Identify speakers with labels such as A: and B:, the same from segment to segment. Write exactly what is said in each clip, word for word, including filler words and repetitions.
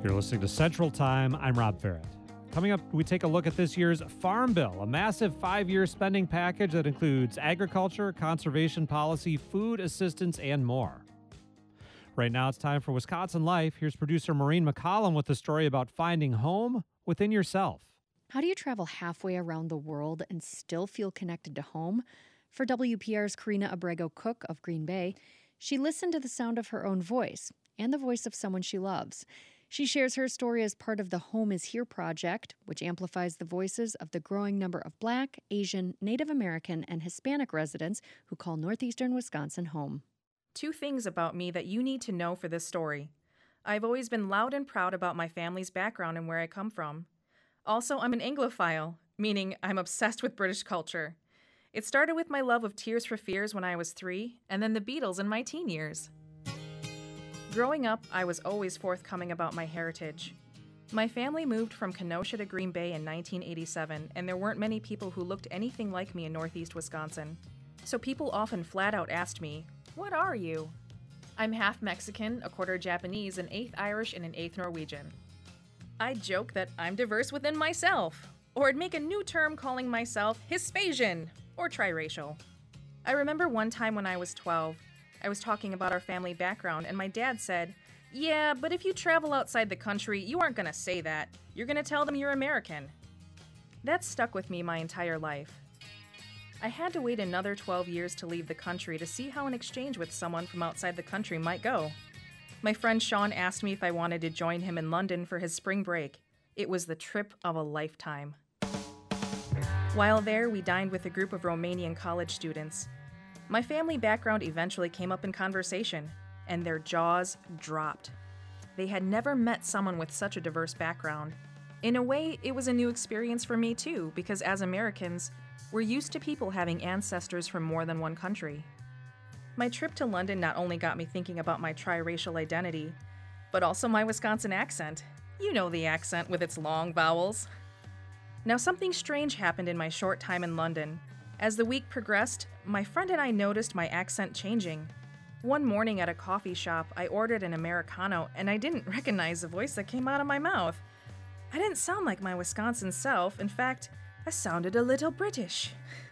A: You're listening to Central Time. I'm Rob Farrett. Coming up, we take a look at this year's Farm Bill, a massive five-year spending package that includes agriculture, conservation policy, food assistance, and more. Right now, it's time for Wisconsin Life. Here's producer Maureen McCollum with the story about finding home within yourself.
B: How do you travel halfway around the world and still feel connected to home? For W P R's Karina Abrego-Cook of Green Bay, she listened to the sound of her own voice and the voice of someone she loves. She shares her story as part of the Home is Here project, which amplifies the voices of the growing number of Black, Asian, Native American, and Hispanic residents who call northeastern Wisconsin home.
C: Two things about me that you need to know for this story. I've always been loud and proud about my family's background and where I come from. Also, I'm an Anglophile, meaning I'm obsessed with British culture. It started with my love of Tears for Fears when I was three, and then the Beatles in my teen years. Growing up, I was always forthcoming about my heritage. My family moved from Kenosha to Green Bay in nineteen eighty-seven, and there weren't many people who looked anything like me in northeast Wisconsin. So people often flat out asked me, "What are you?" I'm half Mexican, a quarter Japanese, an eighth Irish, and an eighth Norwegian. I joke that I'm diverse within myself, or I'd make a new term calling myself Hispasian, or triracial. I remember one time when I was twelve, I was talking about our family background, and my dad said, "Yeah, but if you travel outside the country, you aren't going to say that. You're going to tell them you're American." That stuck with me my entire life. I had to wait another twelve years to leave the country to see how an exchange with someone from outside the country might go. My friend Sean asked me if I wanted to join him in London for his spring break. It was the trip of a lifetime. While there, we dined with a group of Romanian college students. My family background eventually came up in conversation, and their jaws dropped. They had never met someone with such a diverse background. In a way, it was a new experience for me too, because as Americans, we're used to people having ancestors from more than one country. My trip to London not only got me thinking about my triracial identity, but also my Wisconsin accent. You know the accent with its long vowels. Now, something strange happened in my short time in London. As the week progressed, my friend and I noticed my accent changing. One morning at a coffee shop, I ordered an Americano, and I didn't recognize the voice that came out of my mouth. I didn't sound like my Wisconsin self. In fact, I sounded a little British.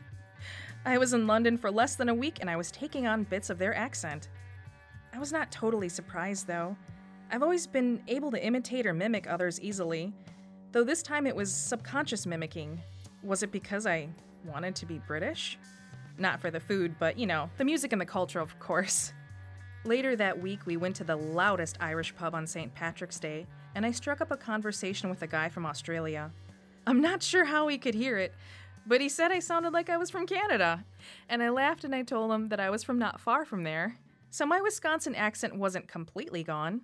C: I was in London for less than a week, and I was taking on bits of their accent. I was not totally surprised, though. I've always been able to imitate or mimic others easily, though this time it was subconscious mimicking. Was it because I wanted to be British? Not for the food, but, you know, the music and the culture, of course. Later that week, we went to the loudest Irish pub on Saint Patrick's Day, and I struck up a conversation with a guy from Australia. I'm not sure how he could hear it, but he said I sounded like I was from Canada, and I laughed and I told him that I was from not far from there, so my Wisconsin accent wasn't completely gone.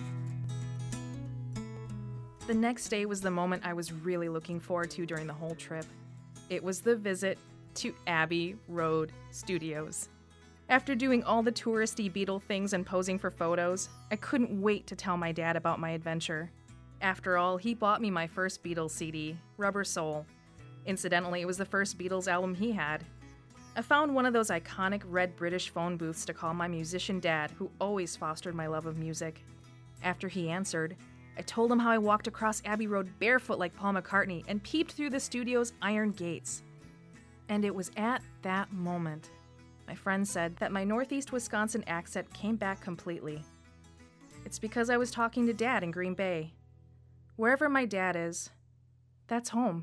C: The next day was the moment I was really looking forward to during the whole trip. It was the visit to Abbey Road Studios. After doing all the touristy Beatle things and posing for photos, I couldn't wait to tell my dad about my adventure. After all, he bought me my first Beatles C D, Rubber Soul. Incidentally, it was the first Beatles album he had. I found one of those iconic red British phone booths to call my musician dad, who always fostered my love of music. After he answered, I told him how I walked across Abbey Road barefoot like Paul McCartney and peeped through the studio's iron gates. And it was at that moment my friend said that my Northeast Wisconsin accent came back completely. It's because I was talking to Dad in Green Bay. Wherever my dad is, that's home.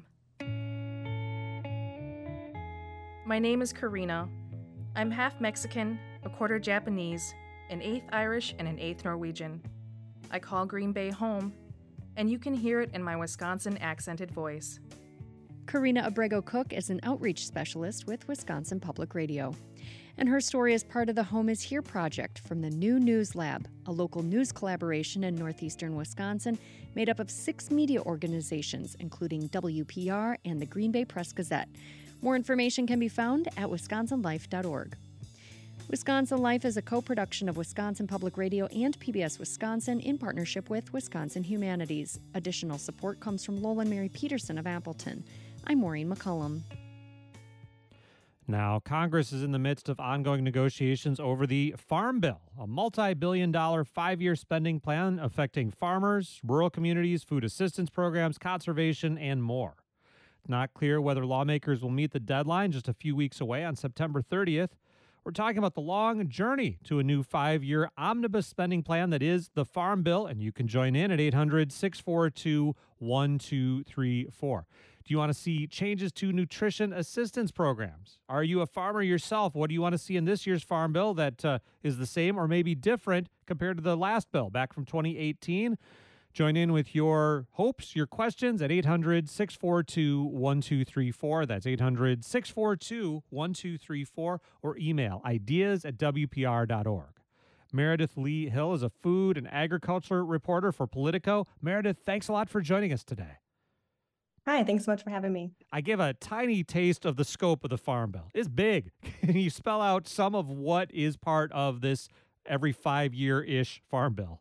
C: My name is Karina. I'm half Mexican, a quarter Japanese, an eighth Irish, and an eighth Norwegian. I call Green Bay home, and you can hear it in my Wisconsin accented voice.
B: Karina Abrego-Cook is an outreach specialist with Wisconsin Public Radio. And her story is part of the Home is Here project from the New News Lab, a local news collaboration in northeastern Wisconsin made up of six media organizations, including W P R and the Green Bay Press-Gazette. More information can be found at wisconsin life dot org. Wisconsin Life is a co-production of Wisconsin Public Radio and P B S Wisconsin in partnership with Wisconsin Humanities. Additional support comes from Lola Mary Peterson of Appleton. I'm Maureen McCullum.
A: Now, Congress is in the midst of ongoing negotiations over the Farm Bill, a multi billion dollar five year spending plan affecting farmers, rural communities, food assistance programs, conservation, and more. It's not clear whether lawmakers will meet the deadline just a few weeks away on September thirtieth. We're talking about the long journey to a new five year omnibus spending plan that is the Farm Bill, and you can join in at eight hundred, six four two, one two three four. Do you want to see changes to nutrition assistance programs? Are you a farmer yourself? What do you want to see in this year's Farm Bill that uh, is the same or maybe different compared to the last bill back from twenty eighteen? Join in with your hopes, your questions at eight hundred, six four two, one two three four. That's eight hundred, six four two, one two three four, or email ideas at w p r dot org. Meredith Lee Hill is a food and agriculture reporter for Politico. Meredith, thanks a lot for joining us today.
D: Hi, thanks so much for having me.
A: I gave a tiny taste of the scope of the Farm Bill. It's big. Can you spell out some of what is part of this every five-year-ish Farm Bill?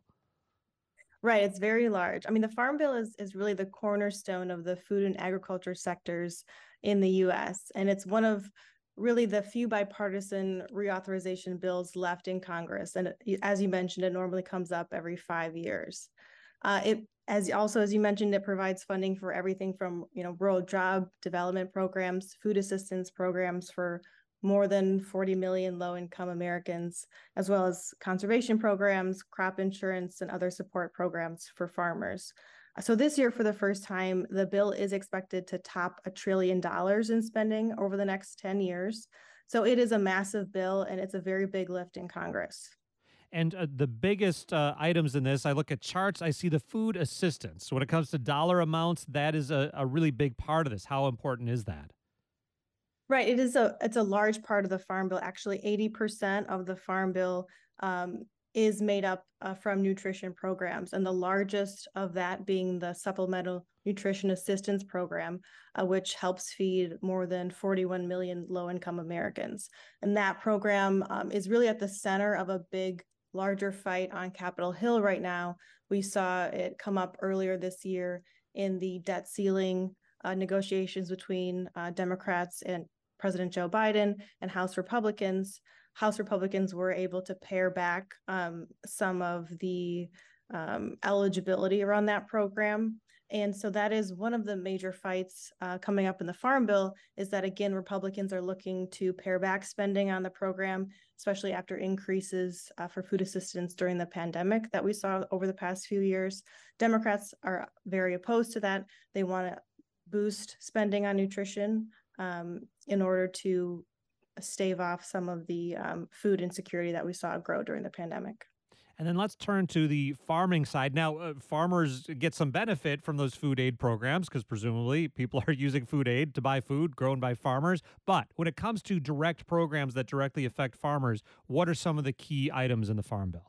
D: Right, it's very large. I mean, the Farm Bill is, is really the cornerstone of the food and agriculture sectors in the U S, and it's one of really the few bipartisan reauthorization bills left in Congress. And as you mentioned, it normally comes up every five years. Uh, it As also, as you mentioned, it provides funding for everything from, you know, rural job development programs, food assistance programs for more than forty million low-income Americans, as well as conservation programs, crop insurance, and other support programs for farmers. So this year, for the first time, the bill is expected to top a trillion dollars in spending over the next ten years. So it is a massive bill, and it's a very big lift in Congress.
A: And uh, the biggest uh, items in this, I look at charts, I see the food assistance. When it comes to dollar amounts, that is a, a really big part of this. How important is that?
D: Right. It is a it's a large part of the Farm Bill. Actually, eighty percent of the Farm Bill um, is made up uh, from nutrition programs, and the largest of that being the Supplemental Nutrition Assistance Program, uh, which helps feed more than forty-one million low-income Americans. And that program um, is really at the center of a big larger fight on Capitol Hill right now. We saw it come up earlier this year in the debt ceiling uh, negotiations between uh, Democrats and President Joe Biden and House Republicans. House Republicans were able to pare back um, some of the um, eligibility around that program. And so that is one of the major fights uh, coming up in the Farm Bill, is that, again, Republicans are looking to pare back spending on the program, especially after increases uh, for food assistance during the pandemic that we saw over the past few years. Democrats are very opposed to that. They want to boost spending on nutrition um, in order to stave off some of the um, food insecurity that we saw grow during the pandemic.
A: And then let's turn to the farming side. Now, uh, farmers get some benefit from those food aid programs because presumably people are using food aid to buy food grown by farmers. But when it comes to direct programs that directly affect farmers, what are some of the key items in the Farm Bill?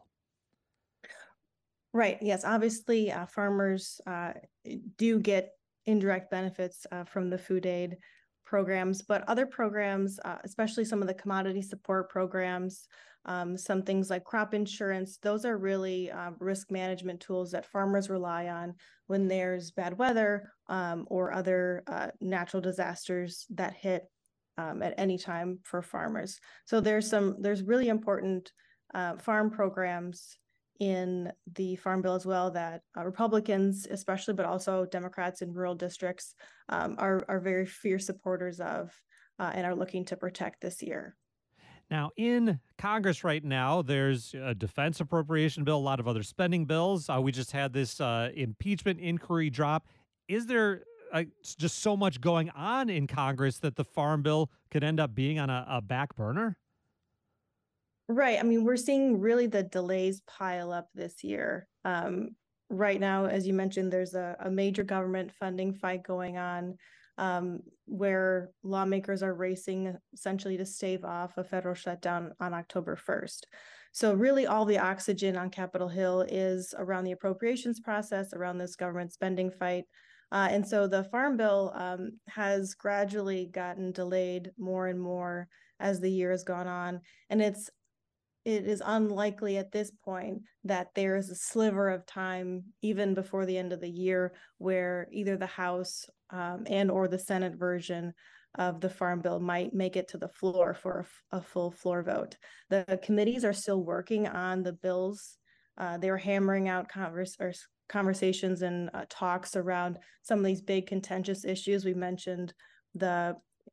D: Right. Yes. Obviously, uh, farmers uh, do get indirect benefits uh, from the food aid programs, but other programs, uh, especially some of the commodity support programs, um, some things like crop insurance, those are really uh, risk management tools that farmers rely on when there's bad weather um, or other uh, natural disasters that hit um, at any time for farmers. So there's some, there's really important uh, farm programs in the Farm Bill as well that uh, Republicans, especially, but also Democrats in rural districts um, are, are very fierce supporters of uh, and are looking to protect this year.
A: Now, in Congress right now, there's a defense appropriation bill, a lot of other spending bills. Uh, we just had this uh, impeachment inquiry drop. Is there uh, just so much going on in Congress that the Farm Bill could end up being on a, a back burner?
D: Right. I mean, we're seeing really the delays pile up this year. Um, right now, as you mentioned, there's a, a major government funding fight going on um, where lawmakers are racing essentially to stave off a federal shutdown on October first. So really all the oxygen on Capitol Hill is around the appropriations process, around this government spending fight. Uh, and so the Farm Bill um, has gradually gotten delayed more and more as the year has gone on. And it's It is unlikely at this point that there is a sliver of time, even before the end of the year, where either the House um, and or the Senate version of the Farm Bill might make it to the floor for a, a full floor vote. The committees are still working on the bills. Uh, they were hammering out converse, or conversations and uh, talks around some of these big contentious issues. We mentioned the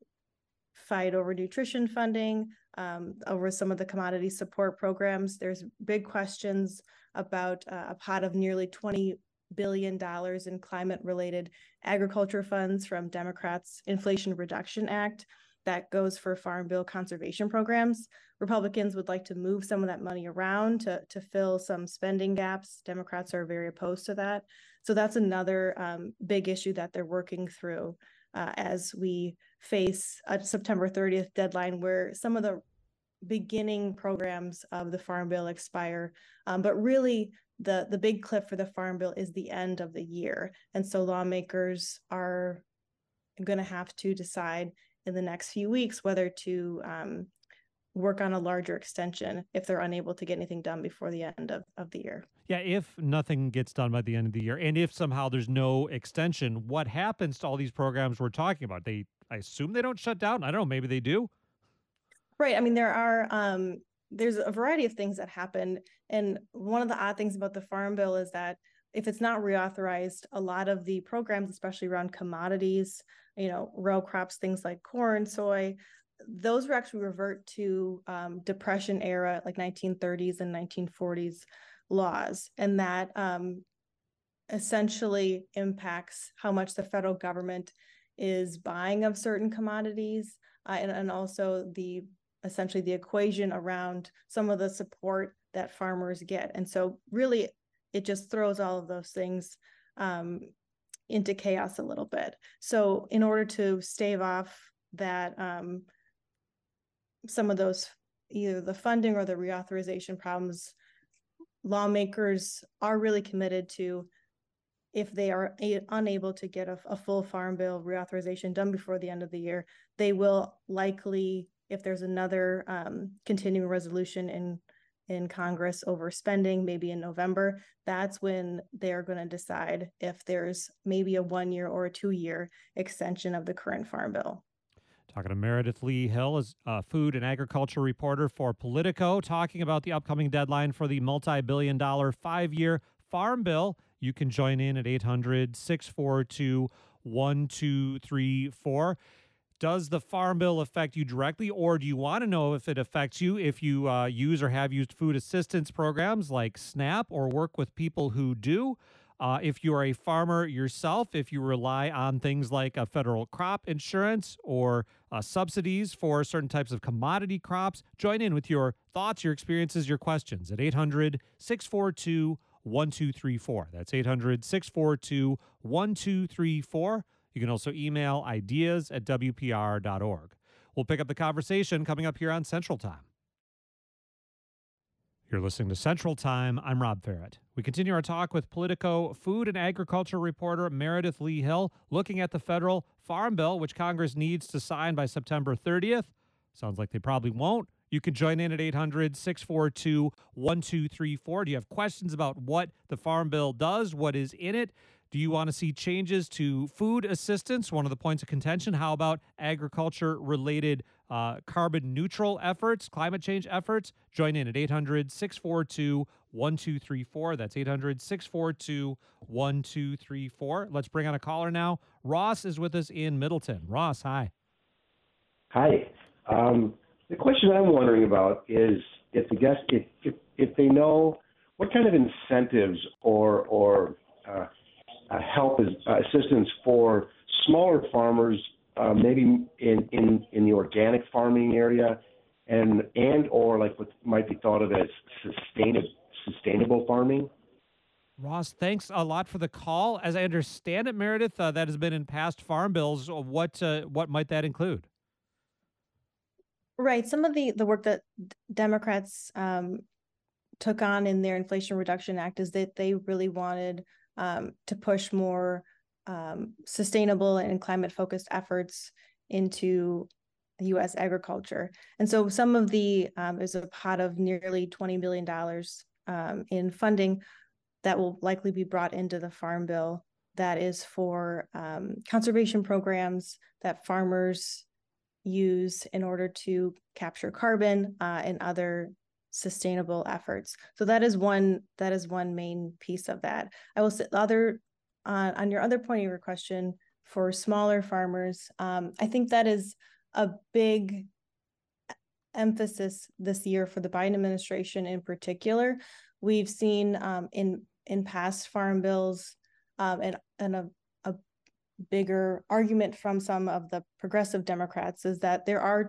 D: fight over nutrition funding, um, over some of the commodity support programs. There's big questions about uh, a pot of nearly twenty billion dollars in climate-related agriculture funds from Democrats' Inflation Reduction Act that goes for Farm Bill conservation programs. Republicans would like to move some of that money around to, to fill some spending gaps. Democrats are very opposed to that. So that's another um, big issue that they're working through uh, as we face a September thirtieth deadline where some of the beginning programs of the Farm Bill expire. Um, but really, the, the big cliff for the Farm Bill is the end of the year. And so lawmakers are going to have to decide in the next few weeks whether to um, work on a larger extension if they're unable to get anything done before the end of, of the year.
A: Yeah, if nothing gets done by the end of the year, and if somehow there's no extension, what happens to all these programs we're talking about? They, I assume they don't shut down. I don't know, maybe they do.
D: Right. I mean, there are, um, there's a variety of things that happen. And one of the odd things about the Farm Bill is that if it's not reauthorized, a lot of the programs, especially around commodities, you know, row crops, things like corn, soy, those will actually revert to um, Depression era, like nineteen thirties and nineteen forties laws. And that um, essentially impacts how much the federal government is buying of certain commodities uh, and, and also the essentially the equation around some of the support that farmers get. And so really, it just throws all of those things um, into chaos a little bit. So in order to stave off that, um, some of those, either the funding or the reauthorization problems, lawmakers are really committed to, if they are a, unable to get a, a full Farm Bill reauthorization done before the end of the year, they will likely, if there's another um, continuing resolution in in Congress over spending, maybe in November, that's when they're going to decide if there's maybe a one year or a two year extension of the current Farm Bill.
A: Talking to Meredith Lee Hill, is a food and agriculture reporter for Politico, talking about the upcoming deadline for the multi-billion dollar five-year Farm Bill. You can join in at eight hundred, six four two, one two three four. Does the Farm Bill affect you directly, or do you want to know if it affects you if you uh, use or have used food assistance programs like SNAP or work with people who do? Uh, if you are a farmer yourself, if you rely on things like a federal crop insurance or uh, subsidies for certain types of commodity crops, join in with your thoughts, your experiences, your questions at eight hundred, six four two, one two three four. That's eight hundred, six four two, one two three four. You can also email ideas at W P R dot org. We'll pick up the conversation coming up here on Central Time. You're listening to Central Time. I'm Rob Ferret. We continue our talk with Politico food and agriculture reporter Meredith Lee Hill, looking at the federal Farm Bill, which Congress needs to sign by September thirtieth. Sounds like they probably won't. You can join in at eight hundred, six four two, one two three four. Do you have questions about what the Farm Bill does, what is in it? Do you want to see changes to food assistance, one of the points of contention? How about agriculture-related uh, carbon-neutral efforts, climate change efforts? Join in at eight hundred, six four two, one two three four. That's eight hundred, six four two, one two three four. Let's bring on a caller now. Ross is with us in Middleton. Ross, hi.
E: Hi. Um, the question I'm wondering about is if the guest, if, if, if they know what kind of incentives or or uh, uh, help is uh, assistance for smaller farmers, uh, maybe in, in, in the organic farming area, and and or like what might be thought of as sustainable sustainable farming.
A: Ross, thanks a lot for the call. As I understand it, Meredith, uh, that has been in past farm bills. What uh, what might that include?
D: Right. Some of the, the work that Democrats um, took on in their Inflation Reduction Act is that they really wanted um, to push more um, sustainable and climate-focused efforts into U S agriculture. And so some of the, um, there's a pot of nearly twenty billion dollars um, in funding that will likely be brought into the Farm Bill that is for um, conservation programs that farmers use in order to capture carbon uh, and other sustainable efforts. So that is one that is one main piece of that. I will say the other uh, on your other point of your question for smaller farmers, um, I think that is a big emphasis this year for the Biden administration in particular. We've seen um, in in past farm bills um, and and a, a bigger argument from some of the progressive Democrats is that there are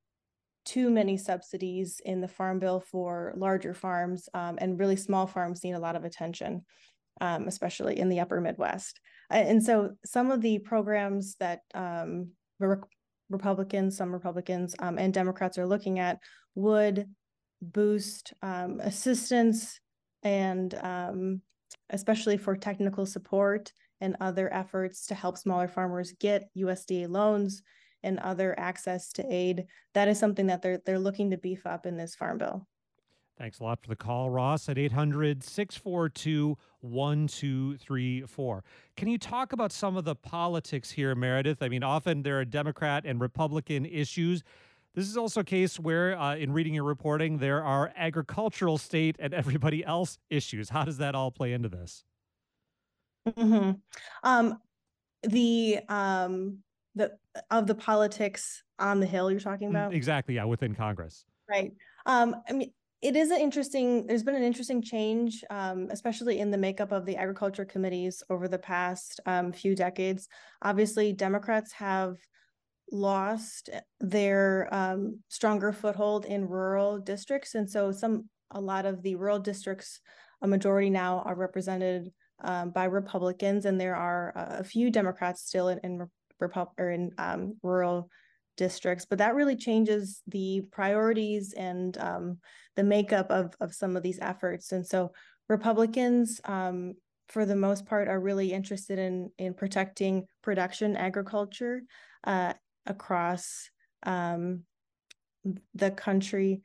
D: too many subsidies in the farm bill for larger farms, um, and really small farms need a lot of attention, um, especially in the upper Midwest. And so some of the programs that um, re- Republicans, some Republicans um, and Democrats are looking at would boost um, assistance and um, especially for technical support and other efforts to help smaller farmers get U S D A loans and other access to aid. That is something that they're they're looking to beef up in this farm bill.
A: Thanks a lot for the call, Ross, at eight hundred, six four two, one two three four. Can you talk about some of the politics here, Meredith? I mean, often there are Democrat and Republican issues. This is also a case where, uh, in reading your reporting, there are agricultural, state, and everybody else issues. How does that all play into this?
D: Mm-hmm. Um, the um, the of the politics on the Hill you're talking about?
A: Exactly, yeah, within Congress.
D: Right. Um, I mean, it is an interesting, there's been an interesting change, um, especially in the makeup of the agriculture committees over the past um, few decades. Obviously, Democrats have lost their um, stronger foothold in rural districts. And so some, a lot of the rural districts, a majority now are represented um, by Republicans, and there are a few Democrats still in, in, Repub- or in um, rural districts, but that really changes the priorities and um, the makeup of, of some of these efforts. And so Republicans, um, for the most part, are really interested in, in protecting production agriculture uh, across um, the country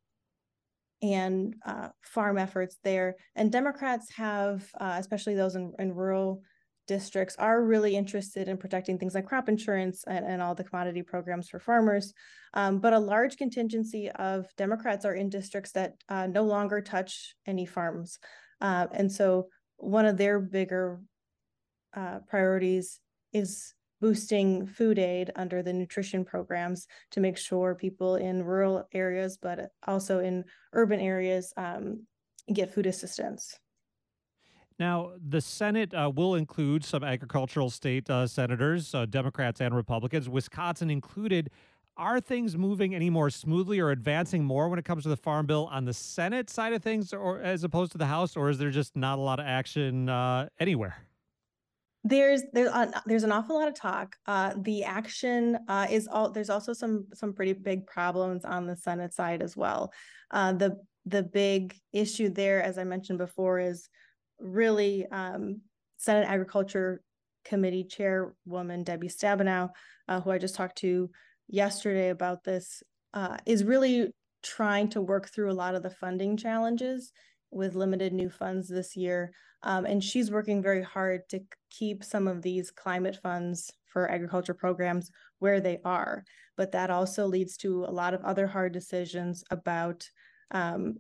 D: and uh, farm efforts there. And Democrats have, uh, especially those in, in rural districts, are really interested in protecting things like crop insurance and, and all the commodity programs for farmers. Um, but a large contingency of Democrats are in districts that uh, no longer touch any farms. Uh, and so one of their bigger uh, priorities is boosting food aid under the nutrition programs to make sure people in rural areas, but also in urban areas, um, get food assistance.
A: Now, the Senate uh, will include some agricultural state uh, senators, uh, Democrats and Republicans, Wisconsin included. Are things moving any more smoothly or advancing more when it comes to the Farm Bill on the Senate side of things, or as opposed to the House, or is there just not a lot of action uh, anywhere?
D: There's there's uh, there's an awful lot of talk. Uh, the action uh, is all. There's also some some pretty big problems on the Senate side as well. Uh, the the big issue there, as I mentioned before, is really um, Senate Agriculture Committee Chairwoman Debbie Stabenow, uh, who I just talked to yesterday about this, uh, is really trying to work through a lot of the funding challenges with limited new funds this year. Um, and she's working very hard to keep some of these climate funds for agriculture programs where they are. But that also leads to a lot of other hard decisions about um,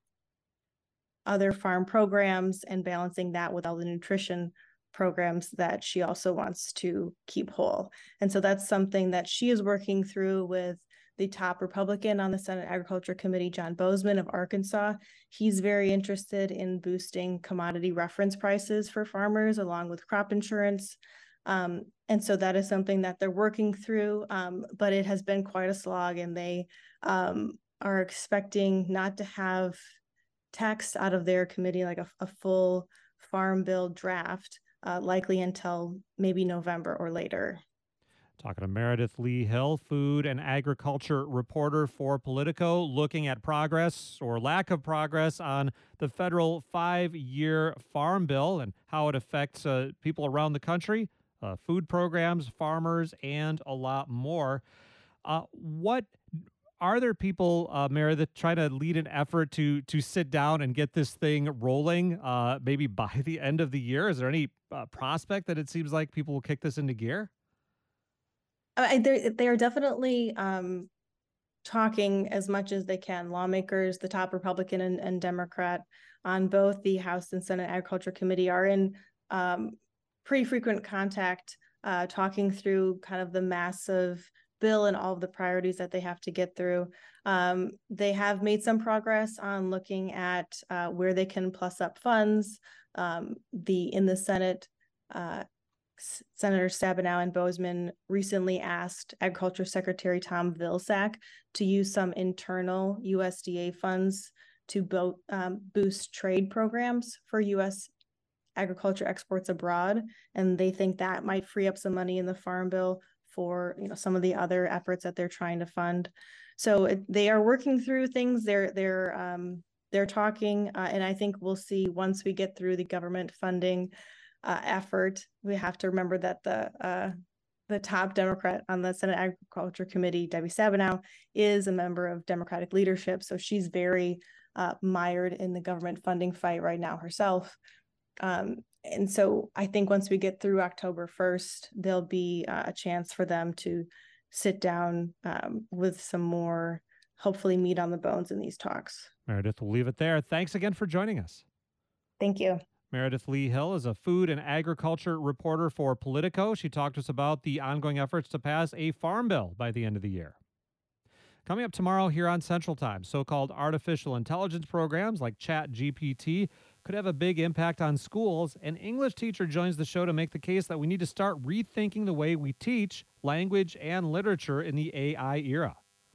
D: other farm programs and balancing that with all the nutrition programs that she also wants to keep whole. And so that's something that she is working through with the top Republican on the Senate Agriculture Committee, John Bozeman of Arkansas. He's very interested in boosting commodity reference prices for farmers along with crop insurance. Um, and so that is something that they're working through, um, but it has been quite a slog, and they um, are expecting not to have text out of their committee, like a, a full farm bill draft, uh, likely until maybe November or later.
A: Talking to Meredith Lee Hill, food and agriculture reporter for Politico, looking at progress or lack of progress on the federal five-year farm bill and how it affects uh, people around the country, uh, food programs, farmers, and a lot more. Uh, what are there people, uh, Meredith, trying to lead an effort to to sit down and get this thing rolling, uh, maybe by the end of the year? Is there any uh, prospect that it seems like people will kick this into gear?
D: I, they're, they are definitely um, talking as much as they can. Lawmakers, the top Republican and, and Democrat on both the House and Senate Agriculture Committee are in um, pretty frequent contact, uh, talking through kind of the massive bill and all of the priorities that they have to get through. Um, they have made some progress on looking at uh, where they can plus up funds. Um, the in the Senate, uh, Senator Stabenow and Boozman recently asked Agriculture Secretary Tom Vilsack to use some internal U S D A funds to bo- um, boost trade programs for U S agriculture exports abroad. And they think that might free up some money in the Farm Bill for, you know, some of the other efforts that they're trying to fund. So it, they are working through things. They're they're um, they're talking, uh, and I think we'll see once we get through the government funding uh, effort. We have to remember that the uh, the top Democrat on the Senate Agriculture Committee, Debbie Stabenow, is a member of Democratic leadership, so she's very uh, mired in the government funding fight right now herself. Um, and so I think once we get through October first, there'll be uh, a chance for them to sit down um, with some more, hopefully, meat on the bones in these talks.
A: Meredith, we'll leave it there. Thanks again for joining us.
D: Thank you.
A: Meredith Lee Hill is a food and agriculture reporter for Politico. She talked to us about the ongoing efforts to pass a farm bill by the end of the year. Coming up tomorrow here on Central Time, so-called artificial intelligence programs like ChatGPT could have a big impact on schools. An English teacher joins the show to make the case that we need to start rethinking the way we teach language and literature in the A I era.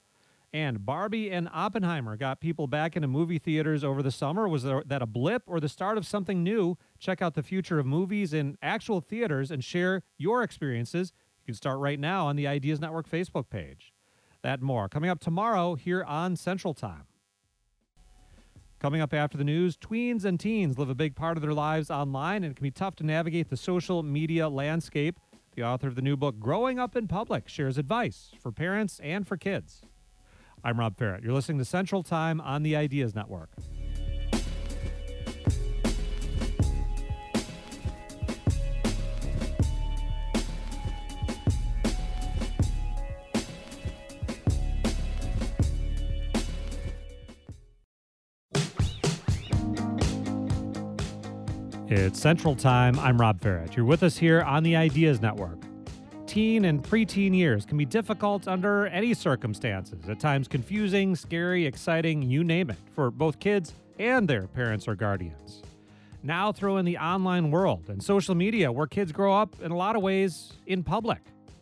A: And Barbie and Oppenheimer got people back into movie theaters over the summer. Was there, that a blip or the start of something new? Check out the future of movies in actual theaters and share your experiences. You can start right now on the Ideas Network Facebook page. That and more coming up tomorrow here on Central Time. Coming up after the news, tweens and teens live a big part of their lives online, and it can be tough to navigate the social media landscape. The author of the new book, Growing Up in Public, shares advice for parents and for kids. I'm Rob Ferrett. You're listening to Central Time on the Ideas Network. It's Central Time. I'm Rob Ferrett. You're with us here on the Ideas Network. Teen and preteen years can be difficult under any circumstances, at times confusing, scary, exciting, you name it, for both kids and their parents or guardians. Now throw in the online world and social media where kids grow up in a lot of ways in public.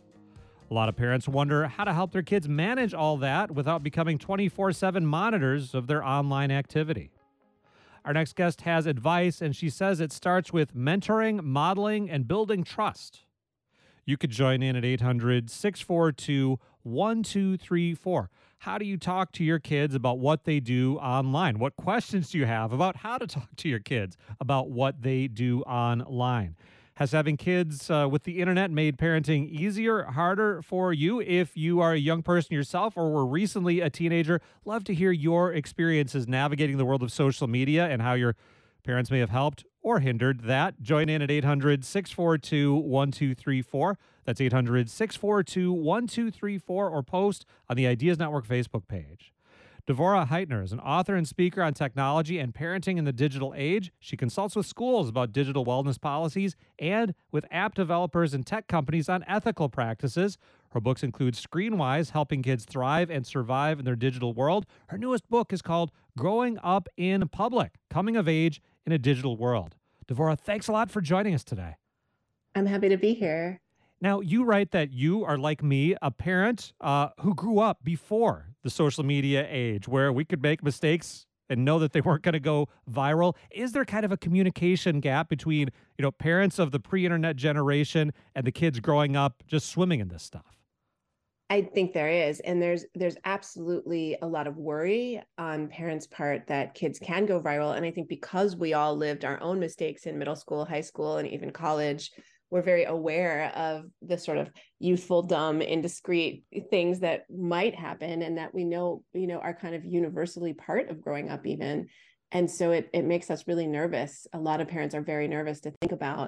A: A lot of parents wonder how to help their kids manage all that without becoming twenty-four seven monitors of their online activity. Our next guest has advice, and she says it starts with mentoring, modeling, and building trust. You could join in at eight hundred, six four two, one two three four. How do you talk to your kids about what they do online? What questions do you have about how to talk to your kids about what they do online? Has having kids uh, with the internet made parenting easier, harder for you? If you are a young person yourself or were recently a teenager, love to hear your experiences navigating the world of social media and how your parents may have helped or hindered that. Join in at eight hundred, six four two, one two three four. That's eight hundred, six four two, one two three four, or post on the Ideas Network Facebook page. Devorah Heitner is an author and speaker on technology and parenting in the digital age. She consults with schools about digital wellness policies and with app developers and tech companies on ethical practices. Her books include Screenwise, Helping Kids Thrive and Survive in Their Digital World. Her newest book is called Growing Up in Public, Coming of Age in a Digital World. Devorah, thanks a lot for joining us today.
F: I'm happy to be here.
A: Now, you write that you are like me, a parent uh, who grew up before the social media age, where we could make mistakes and know that they weren't going to go viral. Is there kind of a communication gap between, you know, parents of the pre-internet generation and the kids growing up just swimming in this stuff?
F: I think there is, and there's there's absolutely a lot of worry on parents' part that kids can go viral. And I think because we all lived our own mistakes in middle school, high school, and even college, we're very aware of the sort of youthful, dumb, indiscreet things that might happen and that we know, you know, are kind of universally part of growing up even. And so it, it makes us really nervous. A lot of parents are very nervous to think about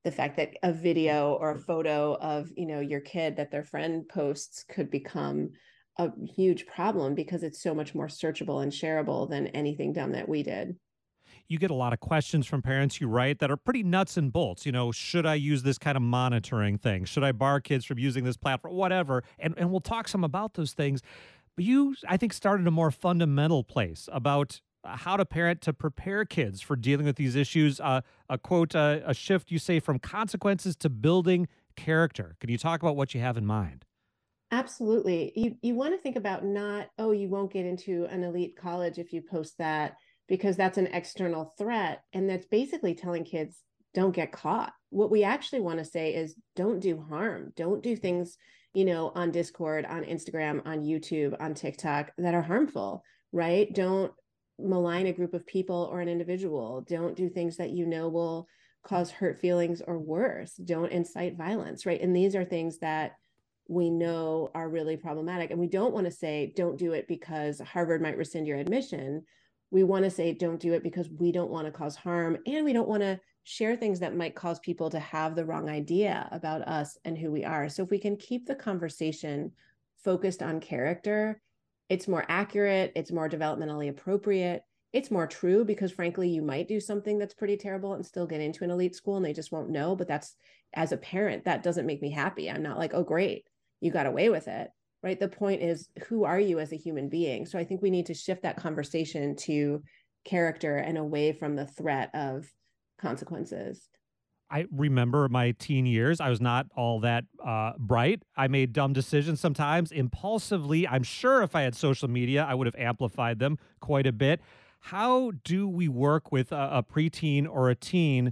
F: the fact that a video or a photo of, you know, your kid that their friend posts could become a huge problem because it's so much more searchable and shareable than anything dumb that we did.
A: You get a lot of questions from parents, you write, that are pretty nuts and bolts. You know, should I use this kind of monitoring thing? Should I bar kids from using this platform? Whatever. And and we'll talk some about those things. But you, I think, started a more fundamental place about how to parent to prepare kids for dealing with these issues. Uh, a quote, uh, a shift, you say, from consequences to building character. Can you talk about what you have in mind?
F: Absolutely. You you want to think about not, oh, you won't get into an elite college if you post that, because that's an external threat. And that's basically telling kids, don't get caught. What we actually want to say is don't do harm. Don't do things, you know, on Discord, on Instagram, on YouTube, on TikTok that are harmful, right? Don't malign a group of people or an individual. Don't do things that you know will cause hurt feelings or worse. Don't incite violence, right? And these are things that we know are really problematic. And we don't want to say, don't do it because Harvard might rescind your admission. We want to say, don't do it because we don't want to cause harm. And we don't want to share things that might cause people to have the wrong idea about us and who we are. So if we can keep the conversation focused on character, it's more accurate, it's more developmentally appropriate, it's more true, because frankly, you might do something that's pretty terrible and still get into an elite school and they just won't know. But that's, as a parent, that doesn't make me happy. I'm not like, oh, great, you got away with it, right? The point is, who are you as a human being? So I think we need to shift that conversation to character and away from the threat of consequences.
A: I remember my teen years. I was not all that uh, bright. I made dumb decisions sometimes impulsively. I'm sure if I had social media, I would have amplified them quite a bit. How do we work with a, a preteen or a teen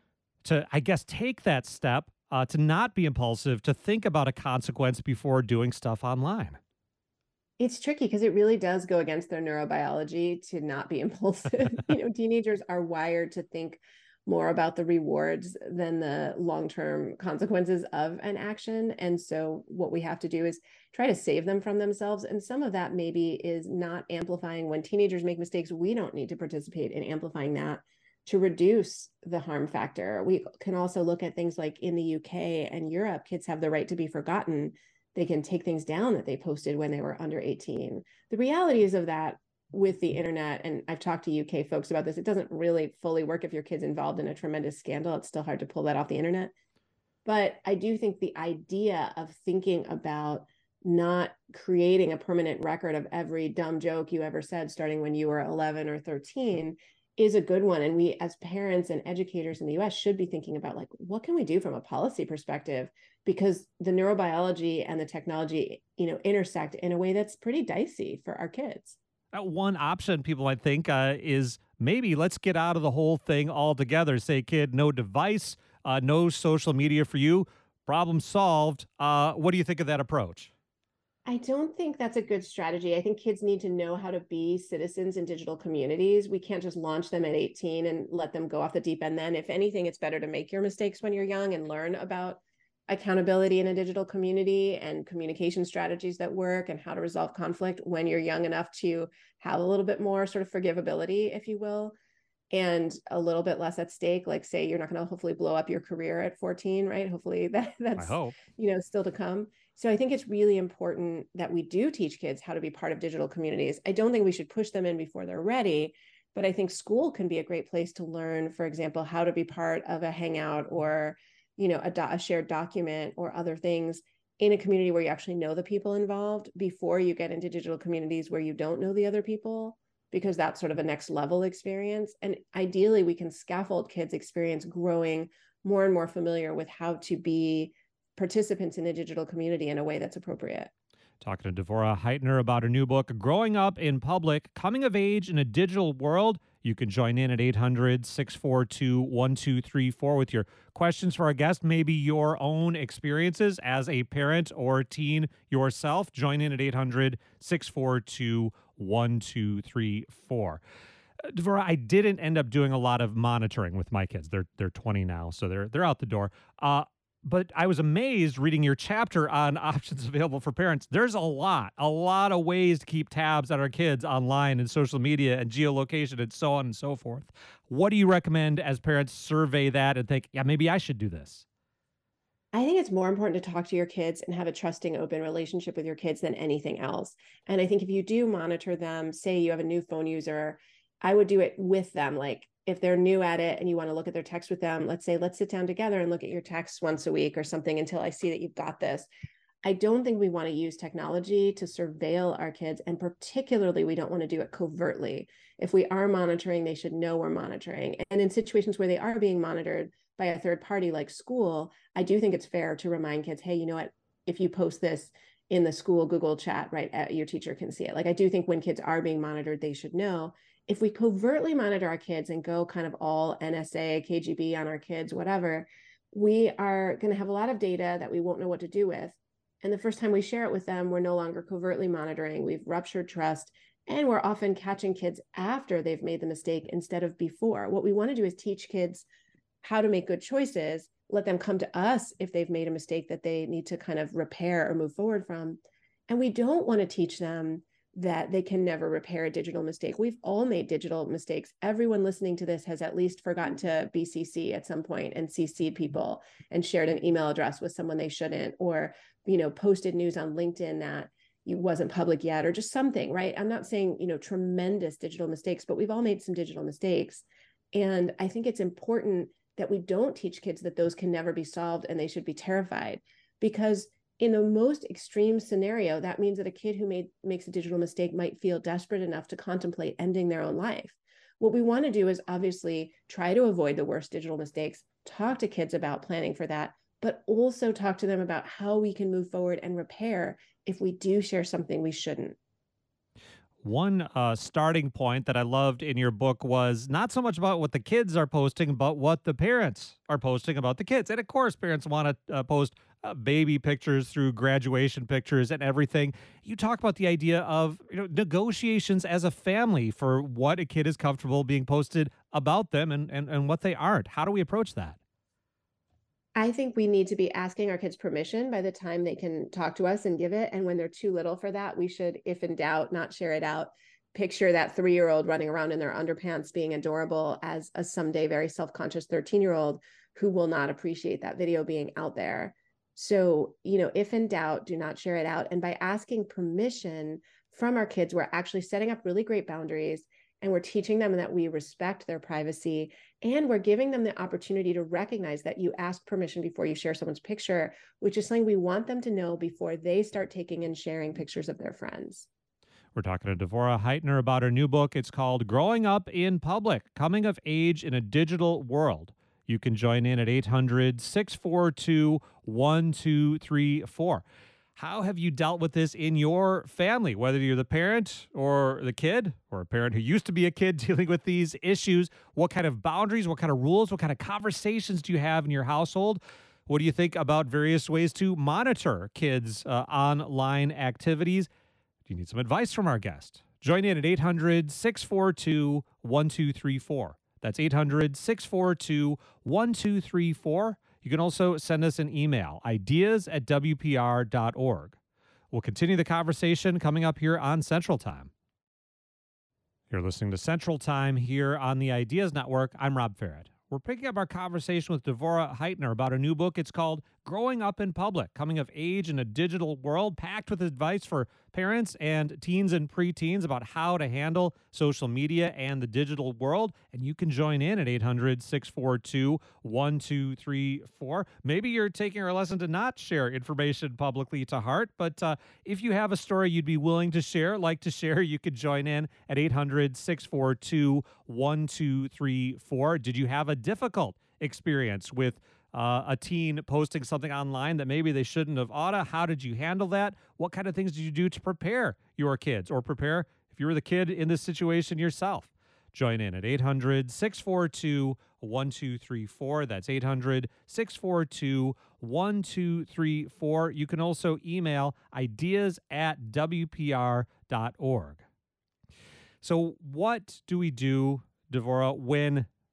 A: to, I guess, take that step, uh, to not be impulsive, to think about a consequence before doing stuff online?
F: It's tricky because it really does go against their neurobiology to not be impulsive. You know, teenagers are wired to think more about the rewards than the long-term consequences of an action. And so what we have to do is try to save them from themselves. And some of that maybe is not amplifying. When teenagers make mistakes, we don't need to participate in amplifying that to reduce the harm factor. We can also look at things like in the U K and Europe, kids have the right to be forgotten. They can take things down that they posted when they were under eighteen. The realities of that with the internet, and I've talked to U K folks about this, it doesn't really fully work if your kid's involved in a tremendous scandal. It's still hard to pull that off the internet. But I do think the idea of thinking about not creating a permanent record of every dumb joke you ever said starting when you were eleven or thirteen is a good one. And we as parents and educators in the U S should be thinking about, like, what can we do from a policy perspective? Because the neurobiology and the technology, you know, intersect in a way that's pretty dicey for our kids.
A: Uh, one option people might think uh, is maybe let's get out of the whole thing altogether. Say, kid, no device, uh, no social media for you. Problem solved. Uh, what do you think of that approach?
F: I don't think that's a good strategy. I think kids need to know how to be citizens in digital communities. We can't just launch them at eighteen and let them go off the deep end then. If anything, it's better to make your mistakes when you're young and learn about accountability in a digital community and communication strategies that work and how to resolve conflict when you're young enough to have a little bit more sort of forgivability, if you will, and a little bit less at stake. Like, say you're not going to hopefully blow up your career at fourteen, right? Hopefully that that's,
A: I hope.
F: you know, still to come. So I think it's really important that we do teach kids how to be part of digital communities. I don't think we should push them in before they're ready, but I think school can be a great place to learn, for example, how to be part of a Hangout or, you know, a, do- a shared document or other things in a community where you actually know the people involved before you get into digital communities where you don't know the other people, because that's sort of a next level experience. And ideally, we can scaffold kids' experience growing more and more familiar with how to be participants in a digital community in a way that's appropriate.
A: Talking to Devorah Heitner about her new book, Growing Up in Public, Coming of Age in a Digital World. You can join in at eight hundred, six four two, one two three four with your questions for our guest, maybe your own experiences as a parent or teen yourself. Join in at eight hundred, six four two, one two three four. Uh, Devorah, I didn't end up doing a lot of monitoring with my kids. They're they're twenty now, so they're they're out the door. Uh, But I was amazed reading your chapter on options available for parents. There's a lot, a lot of ways to keep tabs on our kids online and social media and geolocation and so on and so forth. What do you recommend as parents survey that and think, yeah, maybe I should do this?
F: I think it's more important to talk to your kids and have a trusting, open relationship with your kids than anything else. And I think if you do monitor them, say you have a new phone user, I would do it with them. Like if they're new at it and you want to look at their text with them, let's say, let's sit down together and look at your texts once a week or something until I see that you've got this. I don't think we want to use technology to surveil our kids. And particularly, we don't want to do it covertly. If we are monitoring, they should know we're monitoring. And in situations where they are being monitored by a third party like school, I do think it's fair to remind kids, hey, you know what, if you post this in the school Google chat, right, your teacher can see it. Like I do think when kids are being monitored, they should know. If we covertly monitor our kids and go kind of all N S A, K G B on our kids, whatever, we are going to have a lot of data that we won't know what to do with. And the first time we share it with them, we're no longer covertly monitoring. We've ruptured trust, and we're often catching kids after they've made the mistake instead of before. What we want to do is teach kids how to make good choices, let them come to us if they've made a mistake that they need to kind of repair or move forward from. And we don't want to teach them that they can never repair a digital mistake. We've all made digital mistakes. Everyone listening to this has at least forgotten to B C C at some point and C C'd people and shared an email address with someone they shouldn't, or, you know, posted news on LinkedIn that it wasn't public yet, or just something, right? I'm not saying, you know, tremendous digital mistakes, but we've all made some digital mistakes. And I think it's important that we don't teach kids that those can never be solved and they should be terrified, because in the most extreme scenario, that means that a kid who made makes a digital mistake might feel desperate enough to contemplate ending their own life. What we want to do is obviously try to avoid the worst digital mistakes, talk to kids about planning for that, but also talk to them about how we can move forward and repair if we do share something we shouldn't.
A: One uh, starting point that I loved in your book was not so much about what the kids are posting, but what the parents are posting about the kids. And of course, parents want to uh, post uh, baby pictures through graduation pictures and everything. You talk about the idea of, you know, negotiations as a family for what a kid is comfortable being posted about them and, and, and what they aren't. How do we approach that?
F: I think we need to be asking our kids permission by the time they can talk to us and give it. And when they're too little for that, we should, if in doubt, not share it out. Picture that three-year-old running around in their underpants being adorable as a someday very self-conscious thirteen-year-old who will not appreciate that video being out there. So, you know, if in doubt, do not share it out. And by asking permission from our kids, we're actually setting up really great boundaries, and we're teaching them that we respect their privacy, and we're giving them the opportunity to recognize that you ask permission before you share someone's picture, which is something we want them to know before they start taking and sharing pictures of their friends.
A: We're talking to Devorah Heitner about her new book. It's called Growing Up in Public, Coming of Age in a Digital World. You can join in at eight hundred, six four two, one two three four. How have you dealt with this in your family, whether you're the parent or the kid, or a parent who used to be a kid dealing with these issues? What kind of boundaries, what kind of rules, what kind of conversations do you have in your household? What do you think about various ways to monitor kids' uh, online activities? Do you need some advice from our guest? Join in at eight hundred, six four two, one two three four. That's eight hundred, six four two, one two three four. You can also send us an email, ideas at W P R dot org. We'll continue the conversation coming up here on Central Time. You're listening to Central Time here on the Ideas Network. I'm Rob Ferret. We're picking up our conversation with Devorah Heitner about a new book. It's called Growing Up in Public, Coming of Age in a Digital World, packed with advice for parents and teens and preteens about how to handle social media and the digital world. And you can join in at eight hundred, six four two, one two three four. Maybe you're taking our lesson to not share information publicly to heart, but uh, if you have a story you'd be willing to share, like to share, you could join in at eight hundred, six four two, one two three four. Did you have a difficult experience with uh, a teen posting something online that maybe they shouldn't have oughta? How did you handle that? What kind of things did you do to prepare your kids, or prepare if you were the kid in this situation yourself? Join in at eight hundred, six four two, one two three four. That's eight hundred, six four two, one two three four. You can also email ideas at W P R dot org. So what do we do, Devorah, when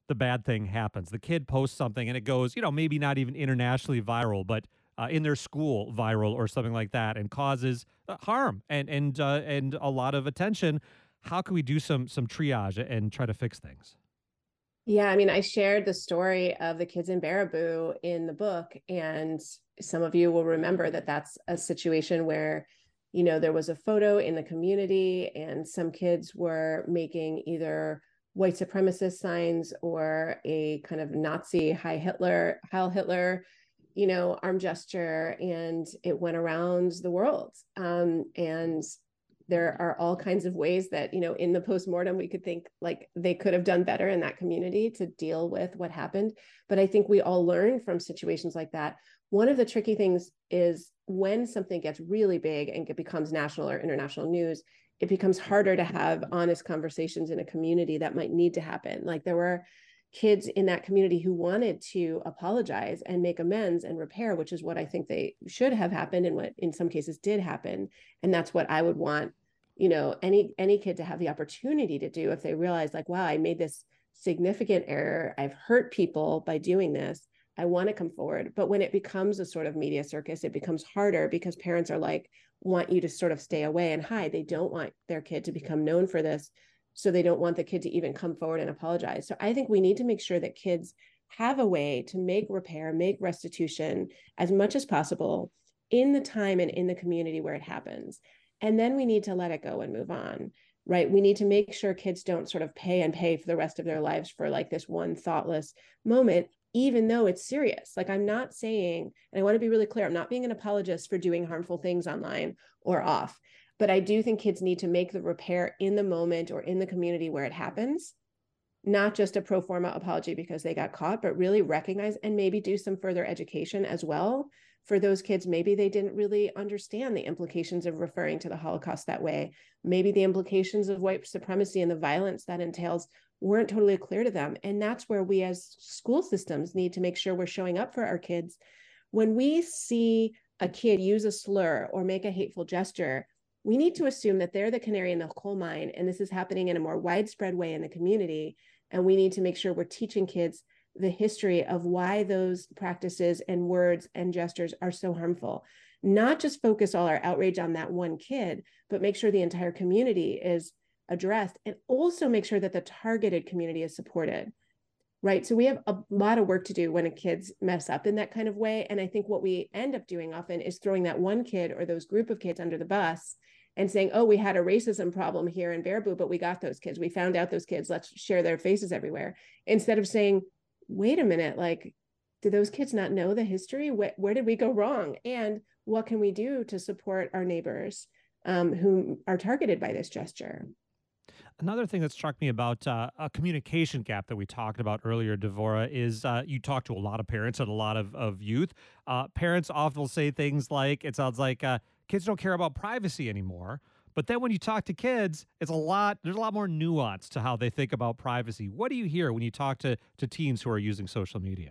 A: the bad thing happens. The kid posts something and it goes, you know, maybe not even internationally viral, but uh, in their school viral or something like that, and causes uh, harm and and uh, and a lot of attention. How can we do some some triage and try to fix things?
F: Yeah, I mean, I shared the story of the kids in Baraboo in the book, and some of you will remember that that's a situation where, you know, there was a photo in the community, and some kids were making either white supremacist signs or a kind of Nazi Heil Hitler, Heil Hitler, you know, arm gesture, and it went around the world. Um, and there are all kinds of ways that, you know, in the postmortem, we could think like they could have done better in that community to deal with what happened. But I think we all learn from situations like that. One of the tricky things is when something gets really big and it becomes national or international news, it becomes harder to have honest conversations in a community that might need to happen. Like there were kids in that community who wanted to apologize and make amends and repair, which is what I think they should have happened and what in some cases did happen. And that's what I would want, you know, any any kid to have the opportunity to do if they realize like, wow, I made this significant error. I've hurt people by doing this. I want to come forward. But when it becomes a sort of media circus, it becomes harder because parents are like, want you to sort of stay away and hide. They don't want their kid to become known for this. So they don't want the kid to even come forward and apologize. So I think we need to make sure that kids have a way to make repair, make restitution as much as possible in the time and in the community where it happens. And then we need to let it go and move on, right? We need to make sure kids don't sort of pay and pay for the rest of their lives for like this one thoughtless moment, even though it's serious. Like I'm not saying, and I want to be really clear, I'm not being an apologist for doing harmful things online or off. But I do think kids need to make the repair in the moment or in the community where it happens, not just a pro forma apology because they got caught, but really recognize and maybe do some further education as well for those kids. Maybe they didn't really understand the implications of referring to the Holocaust that way. Maybe the implications of white supremacy and the violence that entails weren't totally clear to them. And that's where we as school systems need to make sure we're showing up for our kids. When we see a kid use a slur or make a hateful gesture, we need to assume that they're the canary in the coal mine, and this is happening in a more widespread way in the community. And we need to make sure we're teaching kids the history of why those practices and words and gestures are so harmful. Not just focus all our outrage on that one kid, but make sure the entire community is addressed, and also make sure that the targeted community is supported, right? So we have a lot of work to do when kids mess up in that kind of way. And I think what we end up doing often is throwing that one kid or those group of kids under the bus and saying, oh, we had a racism problem here in Baraboo, but we got those kids. We found out those kids, let's share their faces everywhere. Instead of saying, wait a minute, like, do those kids not know the history? Where, where did we go wrong? And what can we do to support our neighbors um, who are targeted by this gesture?
A: Another thing that struck me about uh, a communication gap that we talked about earlier, Devora, is uh, you talk to a lot of parents and a lot of, of youth. Uh, parents often will say things like, it sounds like uh, kids don't care about privacy anymore. But then when you talk to kids, it's a lot, there's a lot more nuance to how they think about privacy. What do you hear when you talk to, to teens who are using social media?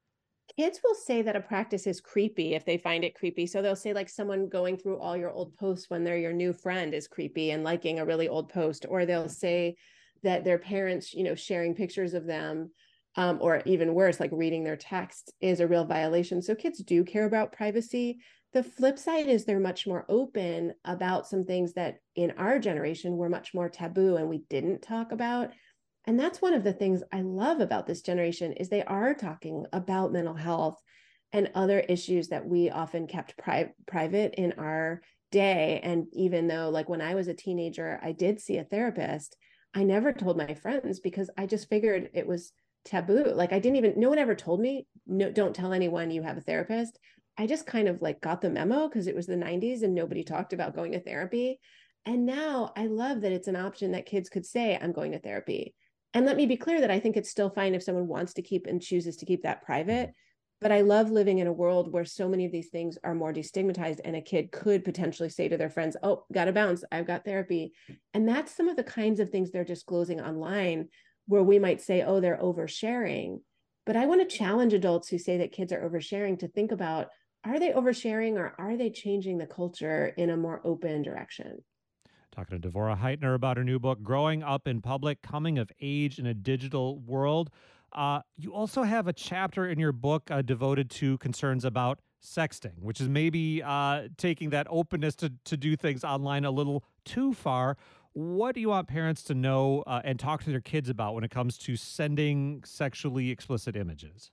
F: Kids will say that a practice is creepy if they find it creepy. So they'll say like someone going through all your old posts when they're your new friend is creepy and liking a really old post. Or they'll say that their parents, you know, sharing pictures of them, um, or even worse, like reading their text is a real violation. So kids do care about privacy. The flip side is they're much more open about some things that in our generation were much more taboo and we didn't talk about. And that's one of the things I love about this generation is they are talking about mental health and other issues that we often kept pri- private in our day. And even though like when I was a teenager, I did see a therapist, I never told my friends because I just figured it was taboo. Like I didn't even, no one ever told me, no, don't tell anyone you have a therapist. I just kind of like got the memo because it was the nineties and nobody talked about going to therapy. And now I love that it's an option that kids could say, I'm going to therapy. And let me be clear that I think it's still fine if someone wants to keep and chooses to keep that private. But I love living in a world where so many of these things are more destigmatized and a kid could potentially say to their friends, oh, got to bounce, I've got therapy. And that's some of the kinds of things they're disclosing online where we might say, oh, they're oversharing. But I want to challenge adults who say that kids are oversharing to think about, are they oversharing or are they changing the culture in a more open direction?
A: Talking to Devora Heitner about her new book, Growing Up in Public, Coming of Age in a Digital World. Uh, you also have a chapter in your book uh, devoted to concerns about sexting, which is maybe uh, taking that openness to, to do things online a little too far. What do you want parents to know uh, and talk to their kids about when it comes to sending sexually explicit images?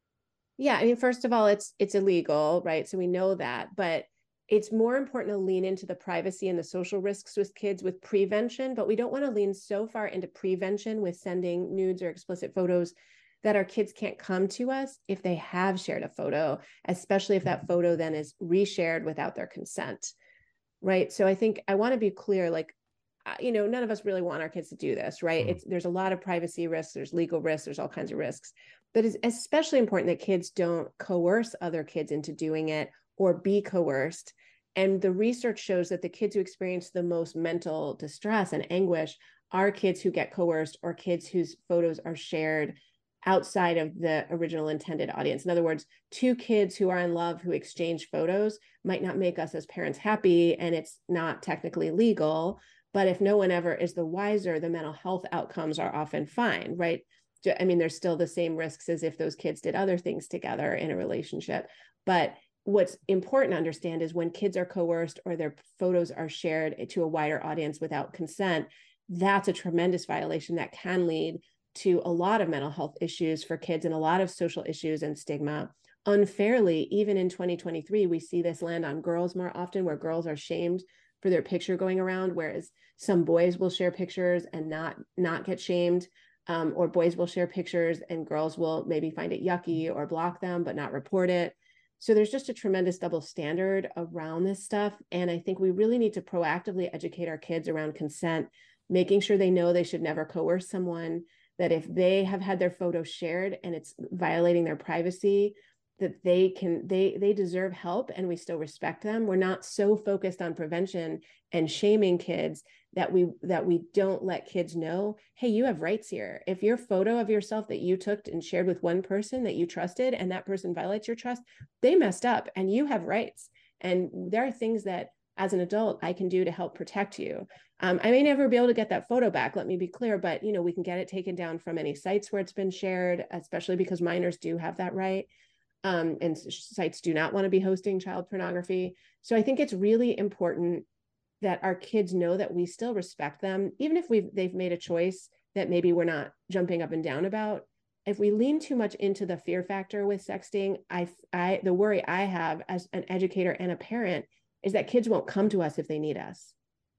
F: Yeah, I mean, first of all, it's it's illegal, right? So we know that, but it's more important to lean into the privacy and the social risks with kids with prevention, but we don't want to lean so far into prevention with sending nudes or explicit photos that our kids can't come to us if they have shared a photo, especially if that photo then is reshared without their consent, right? So I think I want to be clear, like, you know, none of us really want our kids to do this, right? Mm. It's there's a lot of privacy risks, there's legal risks, there's all kinds of risks. But it's especially important that kids don't coerce other kids into doing it or be coerced. And the research shows that the kids who experience the most mental distress and anguish are kids who get coerced or kids whose photos are shared outside of the original intended audience. In other words, two kids who are in love who exchange photos might not make us as parents happy, and it's not technically legal. But if no one ever is the wiser, the mental health outcomes are often fine, right? I mean, there's still the same risks as if those kids did other things together in a relationship. But what's important to understand is when kids are coerced or their photos are shared to a wider audience without consent, that's a tremendous violation that can lead to a lot of mental health issues for kids and a lot of social issues and stigma. Unfairly, even in twenty twenty-three, we see this land on girls more often, where girls are shamed for their picture going around, whereas some boys will share pictures and not not get shamed. Um, or boys will share pictures and girls will maybe find it yucky or block them, but not report it. So there's just a tremendous double standard around this stuff. And I think we really need to proactively educate our kids around consent, making sure they know they should never coerce someone, that if they have had their photo shared and it's violating their privacy, that they can, they, they deserve help and we still respect them. We're not so focused on prevention and shaming kids that we, that we don't let kids know, hey, you have rights here. If your photo of yourself that you took and shared with one person that you trusted and that person violates your trust, they messed up and you have rights. And there are things that as an adult I can do to help protect you. Um, I may never be able to get that photo back, let me be clear, but you know, we can get it taken down from any sites where it's been shared, especially because minors do have that right. Um, and sites do not want to be hosting child pornography. So I think it's really important that our kids know that we still respect them, even if we've they've made a choice that maybe we're not jumping up and down about. If we lean too much into the fear factor with sexting, I, I the worry I have as an educator and a parent is that kids won't come to us if they need us.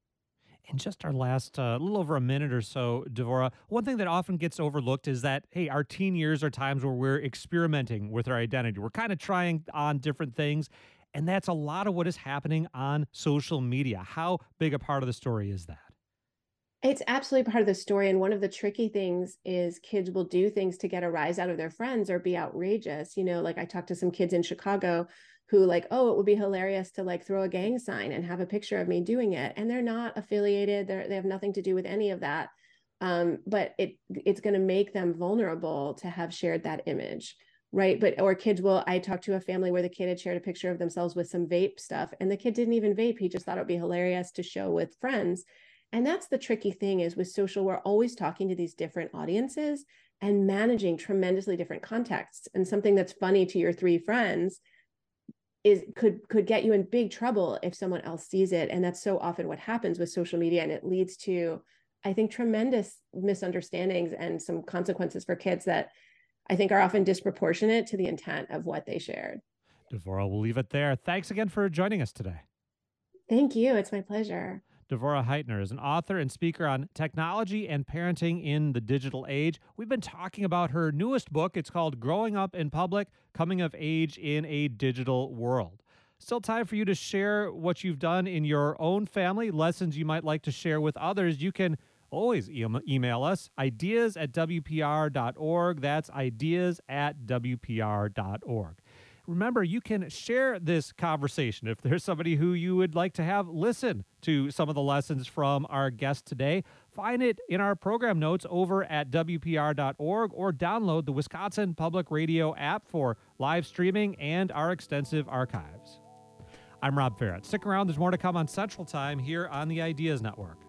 A: In just our last uh, little over a minute or so, Devora, one thing that often gets overlooked is that, hey, our teen years are times where we're experimenting with our identity. We're kind of trying on different things. And that's a lot of what is happening on social media. How big a part of the story is that?
F: It's absolutely part of the story. And one of the tricky things is kids will do things to get a rise out of their friends or be outrageous. You know, like I talked to some kids in Chicago who like, oh, it would be hilarious to like throw a gang sign and have a picture of me doing it. And they're not affiliated. They're, they have nothing to do with any of that. Um, but it it's going to make them vulnerable to have shared that image. Right. But or kids will, I talked to a family where the kid had shared a picture of themselves with some vape stuff and the kid didn't even vape. He just thought it would be hilarious to show with friends. And that's the tricky thing is with social, we're always talking to these different audiences and managing tremendously different contexts. And something that's funny to your three friends is could could get you in big trouble if someone else sees it. And that's so often what happens with social media. And it leads to, I think, tremendous misunderstandings and some consequences for kids that I think are often disproportionate to the intent of what they shared.
A: Devora, we'll leave it there. Thanks again for joining us today.
F: Thank you. It's my pleasure.
A: Devora Heitner is an author and speaker on technology and parenting in the digital age. We've been talking about her newest book. It's called Growing Up in Public, Coming of Age in a Digital World. Still time for you to share what you've done in your own family, lessons you might like to share with others. You can always e- email us, ideas at W P R dot org. That's ideas at W P R dot org. Remember, you can share this conversation if there's somebody who you would like to have listen to some of the lessons from our guest today. Find it in our program notes over at W P R dot org or download the Wisconsin Public Radio app for live streaming and our extensive archives. I'm Rob Ferret. Stick around. There's more to come on Central Time here on the Ideas Network.